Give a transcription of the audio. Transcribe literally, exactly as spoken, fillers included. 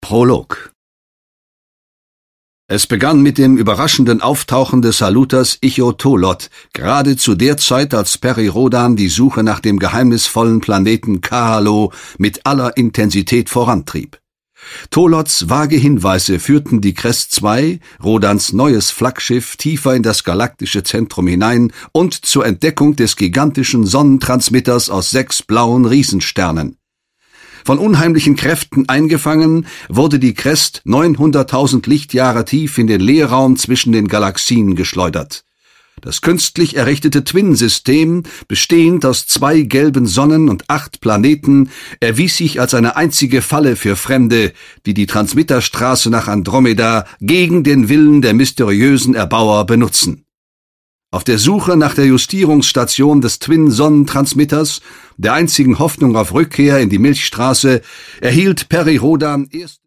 Prolog. Es begann mit dem überraschenden Auftauchen des Saluters Ichtholot, gerade zu der Zeit, als Peri Rodan die Suche nach dem geheimnisvollen Planeten Kahalo mit aller Intensität vorantrieb. Tholots vage Hinweise führten die Crest zwei, Rodans neues Flaggschiff, tiefer in das galaktische Zentrum hinein und zur Entdeckung des gigantischen Sonnentransmitters aus sechs blauen Riesensternen. Von unheimlichen Kräften eingefangen, wurde die Crest neunhunderttausend Lichtjahre tief in den Leerraum zwischen den Galaxien geschleudert. Das künstlich errichtete Twin-System, bestehend aus zwei gelben Sonnen und acht Planeten, erwies sich als eine einzige Falle für Fremde, die die Transmitterstraße nach Andromeda gegen den Willen der mysteriösen Erbauer benutzen. Auf der Suche nach der Justierungsstation des Twin-Sonnentransmitters, der einzigen Hoffnung auf Rückkehr in die Milchstraße, erhielt Peri Rodan erst